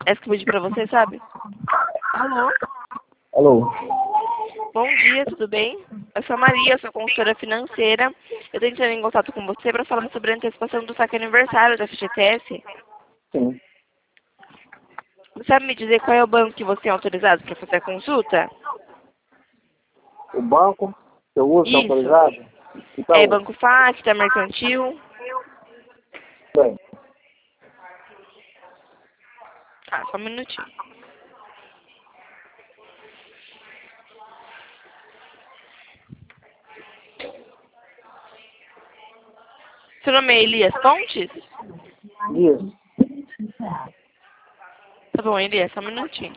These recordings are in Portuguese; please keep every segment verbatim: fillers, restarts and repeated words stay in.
Essa que eu pedi pra você, sabe? Alô? Alô? Bom dia, tudo bem? Eu sou a Maria, sou consultora financeira. Eu tô entrando em contato com você para falar sobre a antecipação do saque aniversário da F G T S. Sim. Você sabe me dizer qual é o banco que você é autorizado para fazer a consulta? O banco que eu uso, que é Isso. autorizado? É Itaú. Banco Facta, Mercantil. Bem, Tá, só um minutinho. Seu nome é Elias Pontes? isso. Tá bom, Elias, só um minutinho.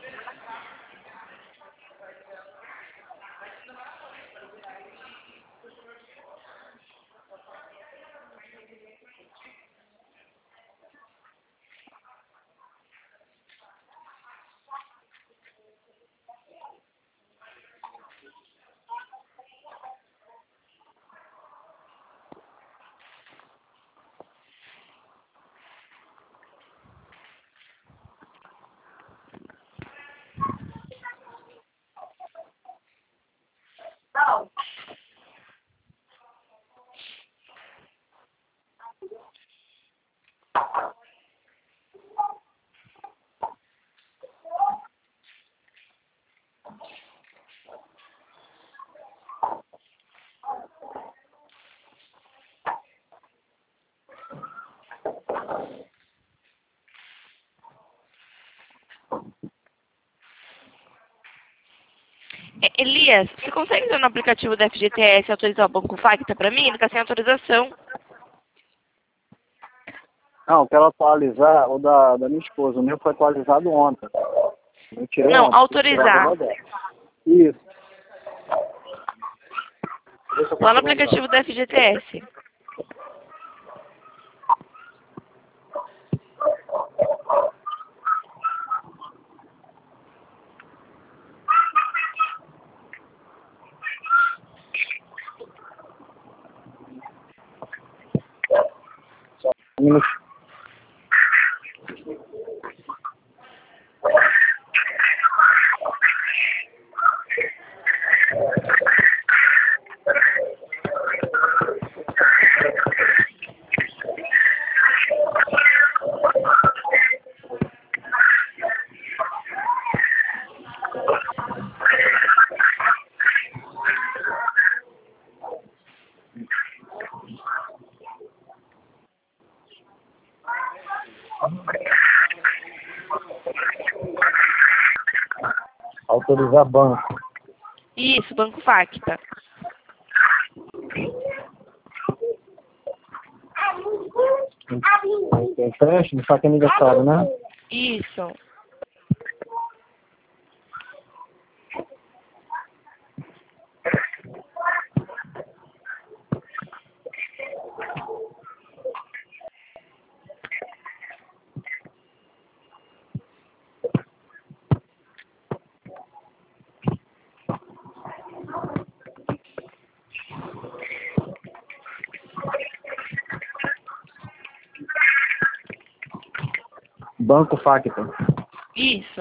É, Elias, você consegue entrar no aplicativo da F G T S e autorizar o Banco Facta para mim? Ele tá sem autorização. Não, eu quero atualizar o da, da minha esposa. O meu foi atualizado ontem. Eu tirei Não, ontem. Preciso tirar autorizar. agora dela. Isso. Deixa eu Lá no confirmar o nome. aplicativo da F G T S. Um minuto. Autorizar banco. Isso, Banco Facta. Empréstimo, saque aniversário, né? Isso. Banco Facta. Isso.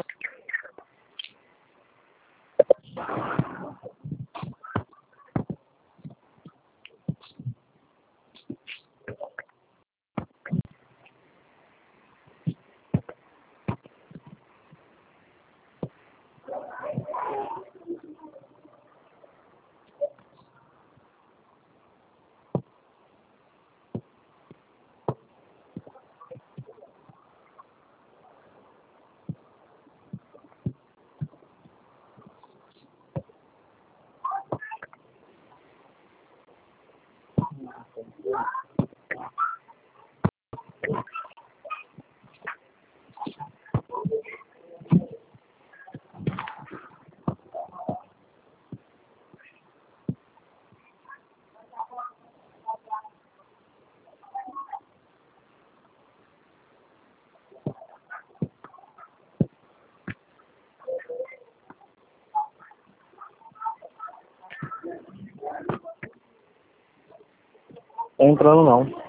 Tá entrando não.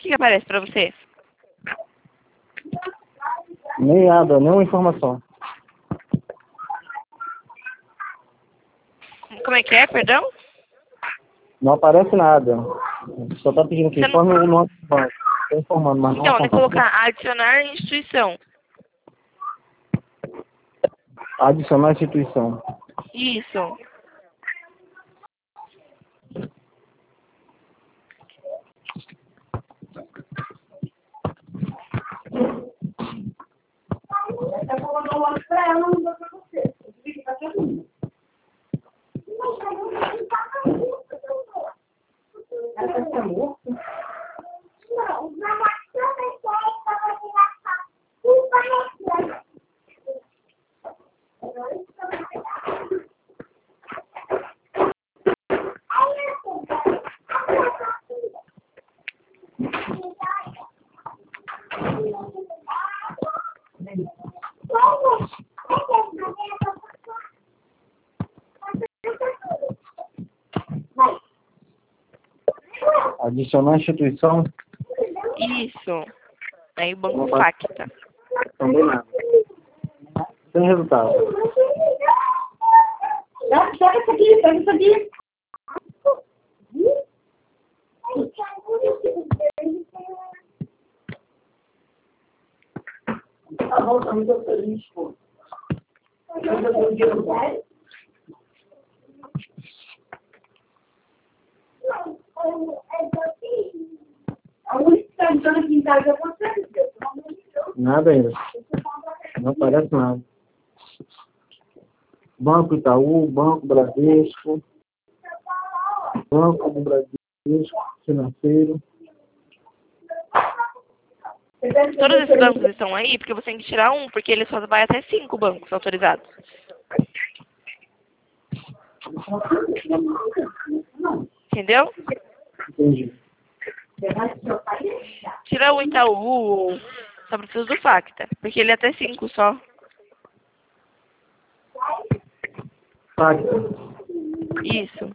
que, que aparece pra você? Nem nada, nenhuma informação. Como é que é, perdão? Não aparece nada. Só tá pedindo que Você não- informe o nome do banco. Tô informando, mas não Então, tem que acontece. colocar adicionar instituição. Adicionar a instituição. Isso. Adicionar a instituição. Isso. Aí o banco Facta. Também nada. Sem resultado. Pega isso aqui, pega isso aqui. Tá bom, tá muito feliz, pô. A única que tá entrando aqui em casa é você, Deus. Nada ainda. Não aparece nada. Banco Itaú, Banco Bradesco, Banco do Bradesco, Financeiro. Todos esses bancos estão aí porque você tem que tirar um, porque ele só vai até cinco bancos autorizados. Entendeu? Entendi. Tira o Itaú, só precisa do Facta, porque ele é até cinco só. Facta. Isso.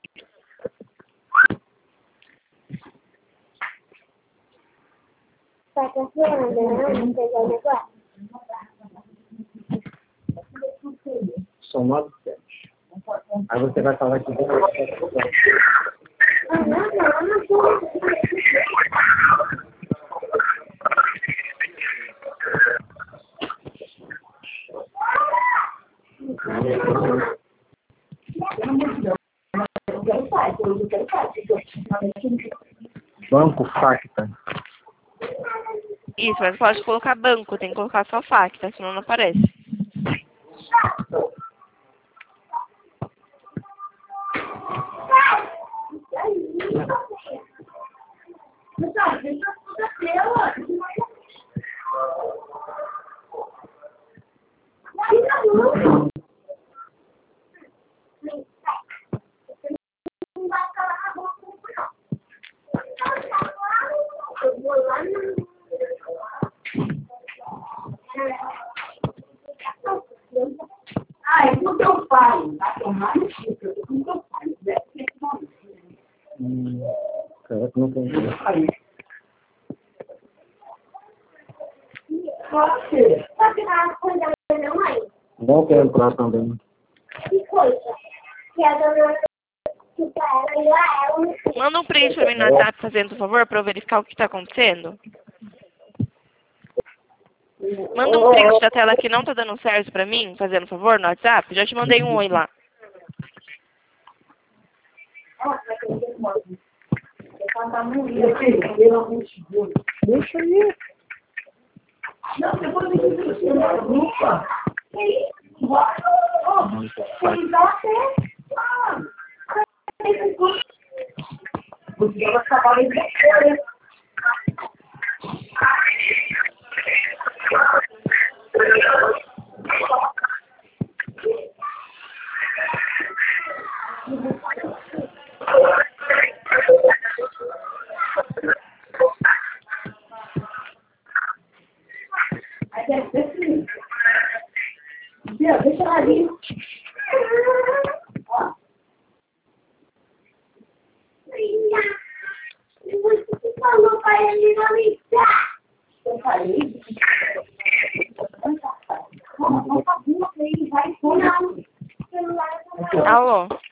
São nove sete. Aí você vai falar que Banco Facta. Isso, mas pode colocar banco, tem que colocar só Facta, senão não aparece. Ah, é com teu pai. Vai tomar no chifre, eu tô com teu pai. Deve ser esse momento. Hum, cara, não tem. Pode ser. Pode dar coisa da mãe? Não quero entrar também. Que coisa? Que a dona... Que ela e lá, ela não sei. Manda um print pra mim no WhatsApp, fazendo um favor, pra eu verificar o que tá acontecendo. Manda um print da tela que não tá dando certo pra mim, fazendo um favor, no WhatsApp. Já te mandei um oi lá. Deixa aí. Não, depois eu vou dizer, opa. Porque ela acabava de ver. Deixa ela ali. Ó. Alô?